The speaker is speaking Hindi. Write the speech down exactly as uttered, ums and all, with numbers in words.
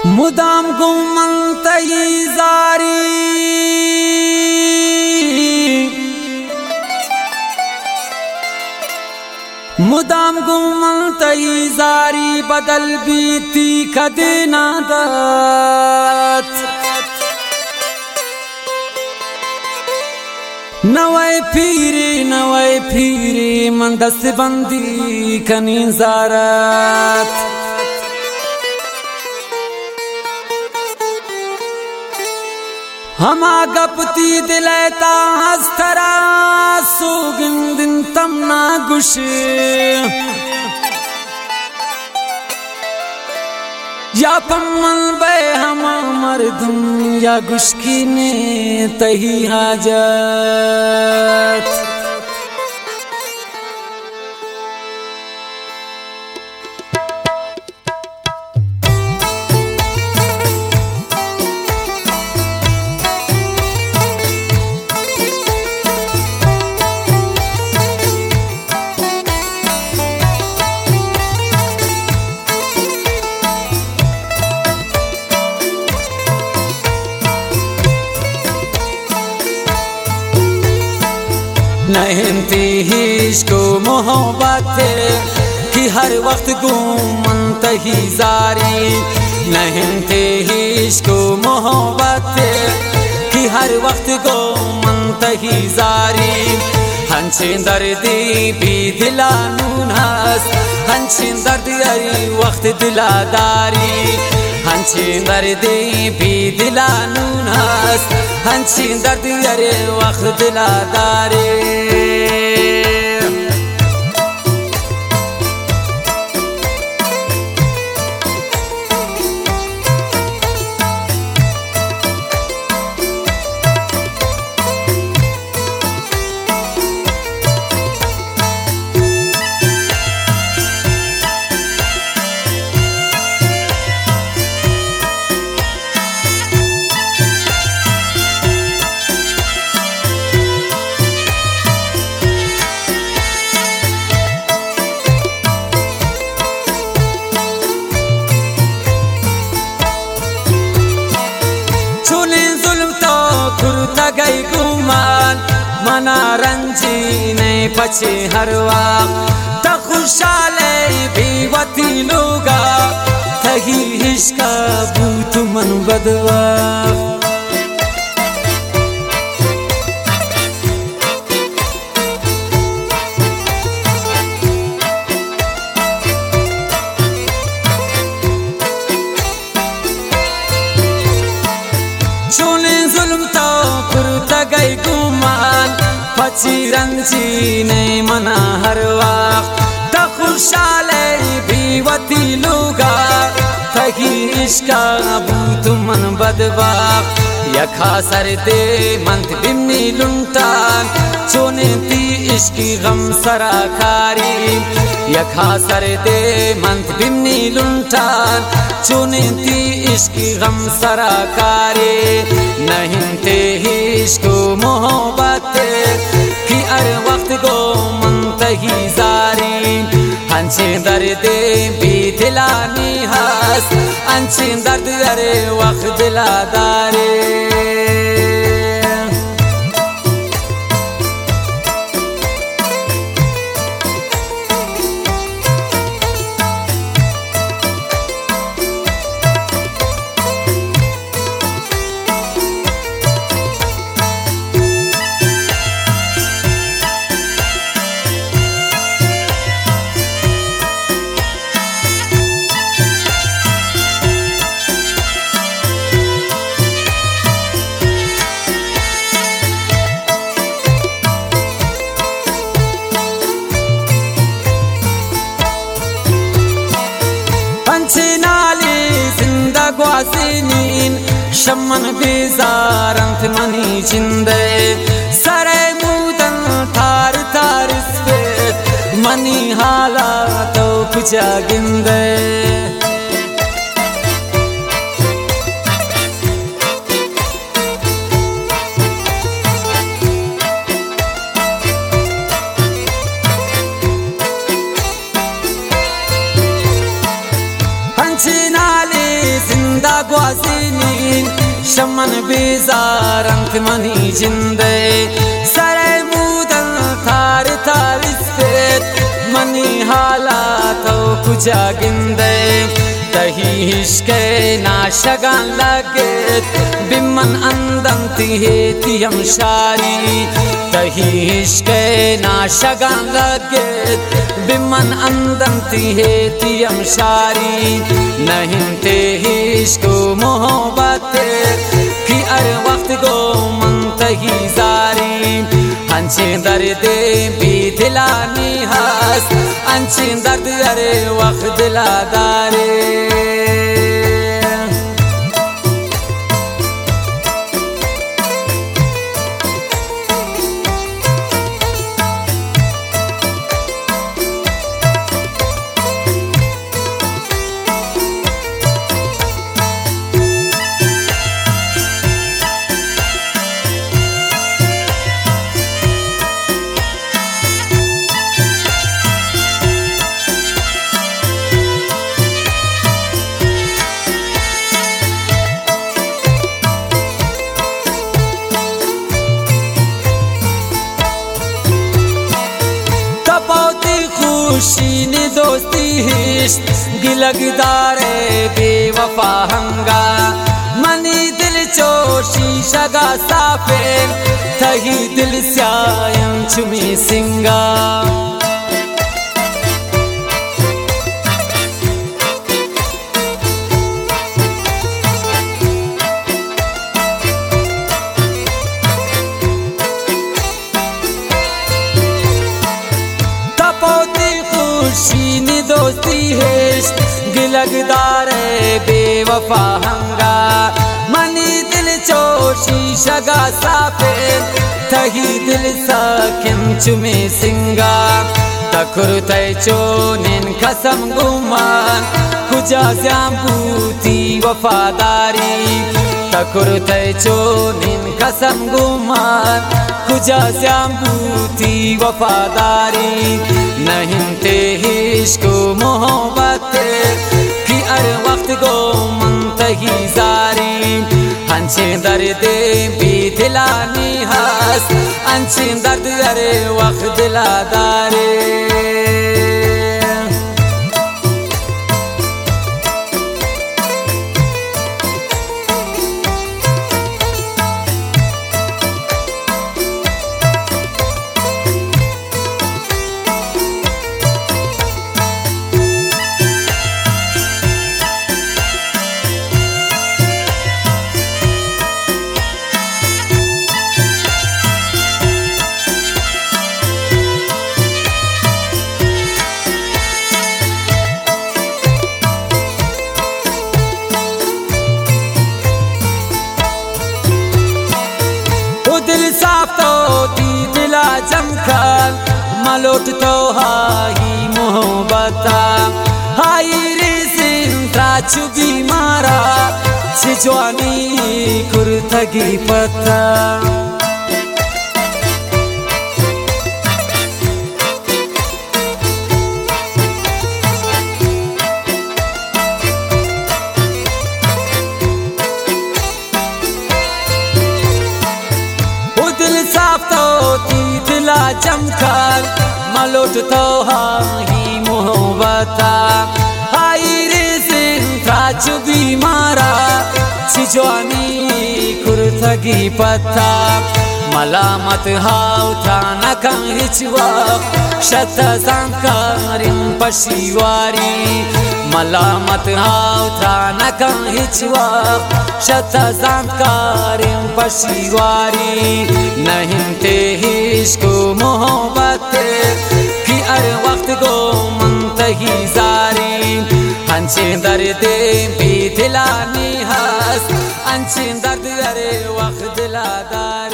मुदाम गुमंतई जारी मुदाम गुमंतई जारी बदल बीती कदना दत नवै फिरे नवै फिरे मंदस बंदी कनी जारत हमा गपती दिलैता हस्तरा सोगिंदिन तमना गुश या पम्मल बे हमा मर्दम या गुश्की ने तही हाजत नहनती इश्को मोहब्बत कि हर वक्त गुमंतही जारी नहनती इश्को मोहब्बत कि हर वक्त गुमंतही जारी हंचिन दर्दी भी दिला नूनस हंचिन दर्द अरी वक्त दिलादारी हंचिन दर्दी भी दिला नूनस हंचिन दर्द अरे वक्त दिलादारी गई गुमान मना रंजी ने पछे हर वक्त त खुशाले भी वती लोगा तही हिश्का बूत मन बदवा गई गुमान पची रंजी ने मना हर वक्त त खुशाले भी वती लोगा तही इश्का बूत मन बदबाक यखा सर दे मंत बिमनी लुंटान चोने ती इश्की गम सराकारी यखा सर दे मंत बिमनी लुंटान चोने ती इश्की गम सराकारी नहीं ते इश्को मोहब्बत कि अर वक्त गो मंतही जारी हंचे दर्दे भी दिलानी हस अंचे दर्द अरे वक्त दिलादारे ग्वासिनीन शमन बेजारंत मनी चिंदे सरे मुदन थार थार स्वेत मनी हाला तो कुचा गिंदे जिंदा ग्वाजीनीन शमन बेजारंत मनी जिंदे सरे मुदन थार थार स्पेत मनी हालात कुजा गिंदे तही हिश्के नाशगान लगेत बिमन अंदंती हेती हम शारी तही हिश्के नाशगान लगेत बिमन अंदंती हेती हम शारी नहीं ते हिश्को मोहब्बत की अर वक्त गो मंतही जारी अंचे दर्दे भी दिलानी हस अंचे दर्द अरे वक्त दिला दारे खुशी ने दोस्ती हिश्क गिलगदारे बेवफा हंगा मनी दिल चोशी शगा साफेल तही दिल स्यायम चुमी सिंगा शीन दोस्ती हिश्क गिलगदारे बेवफा हंगा मनी दिल चोशी शगा साफेल तही दिल साकिम चुमे सिंगा तकुर तय चोनिन कसम गुमान कुजा ज़्याबूती वफादारी तकुर तय चोनिन कसम गुमान कुजा ज़्याबूती वफादारी नहीं ते हिश्को मोहब्बत की अर वक्त गो मंतही जारी अंचे दर्दे भी दिलानी हस अंचे दर्द अरे वक्त दिला दारे दिल साफ तो दी दिला जमकर मलोट तो हाई मोहब्बता हाई रे जिंदा चुबी मारा सिजवानी कुर्तगी पता दिला चमकार मलोट तो हाई मोहब्बता हाई रे जिंदा चुबी मारा सिजवानी कुर्तगी पता मलामत हाव था नकं हिच वक्त शत जानकारिम पशिवारी मलामत हाव था नकं हिच वक्त शत जानकारिम पशिवारी नहीं ते हिश्को मोहब्बत की अर वक्त गो मंतही जारी अंचे दर्दे भी दिलानी हस अंचे दर्द अरे वक्त दिला दारी।